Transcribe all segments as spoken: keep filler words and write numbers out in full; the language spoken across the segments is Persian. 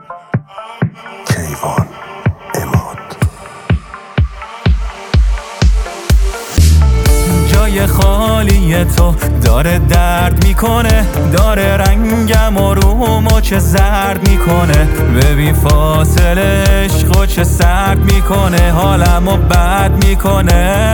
کیوان اماد. جای خالی تو داره درد میکنه، داره رنگم و رومو چه زرد میکنه. ببین فاصله عشقو چه سرد میکنه، حالمو بد میکنه.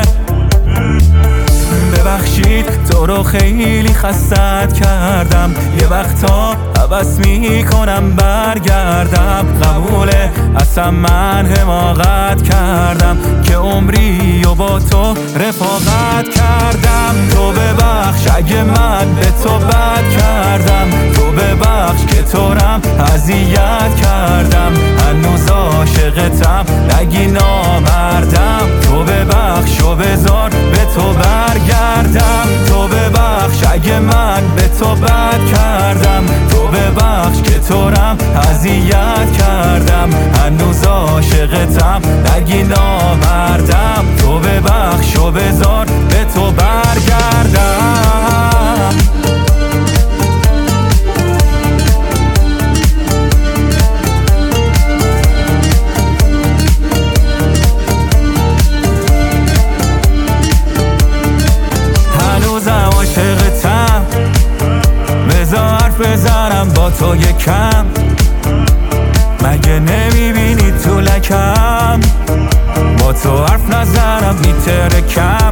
ببخشید تو رو خیلی خستت کردم، یه وقتا حوض میکنم برگردم. قبوله اصلا من حماقت کردم که عمری و با تو رفاقت کردم. تو ببخش اگه من به تو بد کردم، تو ببخش که تو رم اذیت کردم. هنوز عاشقتم نگی نامردم، تو ببخش و بذار به تو برگردم. تو ببخش اگه من به تو بد کردم، تو ببخش که تو رم اذیت کردم. هنوز عاشقتم نگی نامردم، تو ببخش و بذار به تو برگردم. هنوزم عاشقتم، بذار حرف بزنم با تو یکم. مگه نمیبینی تو لکم، با تو حرف نزنم میترکم.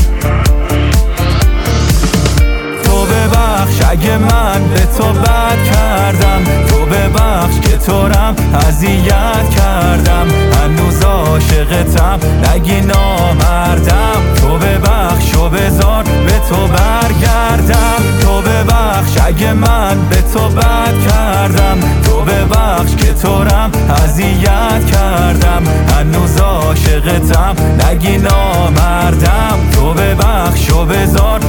تو ببخش اگه من به تو بد کردم، تو ببخش که تو رم اذیت کردم. هنوز عاشقتم نگی نامردم، تو ببخش و بذار به تو برگردم. تو ببخش اگه من به تو بد کردم، تو ببخش که تو رم اذیت کردم. هنوز عاشقتم نگی نامردم، تو ببخش و بذار